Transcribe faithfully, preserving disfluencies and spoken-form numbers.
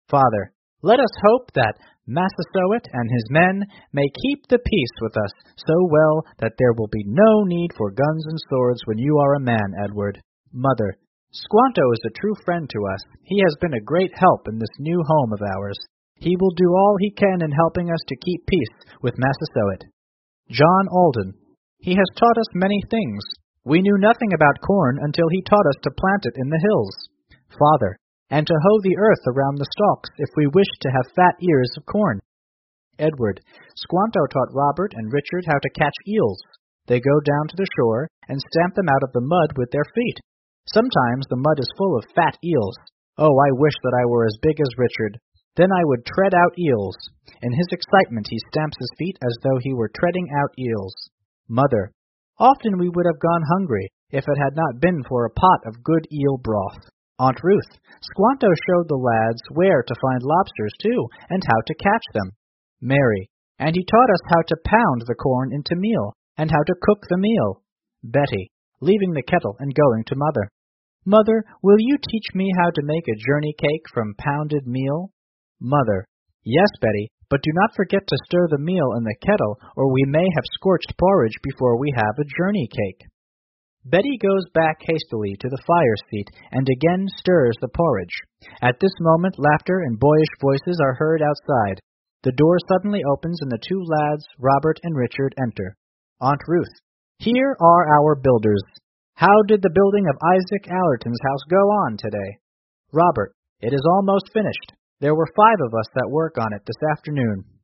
Father, let us hope that Massasoit and his men may keep the peace with us so well that there will be no need for guns and swords when you are a man, Edward. Mother, Squanto is a true friend to us. He has been a great help in this new home of ours. He will do all he can in helping us to keep peace with Massasoit. John Alden, he has taught us many things. We knew nothing about corn until he taught us to plant it in the hills. Father, and to hoe the earth around the stalks if we wished to have fat ears of corn. Edward, Squanto taught Robert and Richard how to catch eels. They go down to the shore and stamp them out of the mud with their feet. Sometimes the mud is full of fat eels. Oh, I wish that I were as big as Richard. Then I would tread out eels. In his excitement he stamps his feet as though he were treading out eels. Mother, often we would have gone hungry if it had not been for a pot of good eel broth. Aunt Ruth, Squanto showed the lads where to find lobsters, too, and how to catch them. Mary, and he taught us how to pound the corn into meal, and how to cook the meal. Betty, leaving the kettle and going to Mother. Mother, will you teach me how to make a journey cake from pounded meal? Mother, yes, Betty, but do not forget to stir the meal in the kettle, or we may have scorched porridge before we have a journey cake. Betty goes back hastily to the fire seat and again stirs the porridge. At this moment laughter and boyish voices are heard outside. The door suddenly opens and the two lads, Robert and Richard, enter. Aunt Ruth, here are our builders. How did the building of Isaac Allerton's house go on today? Robert, it is almost finished. There were five of us that work on it this afternoon.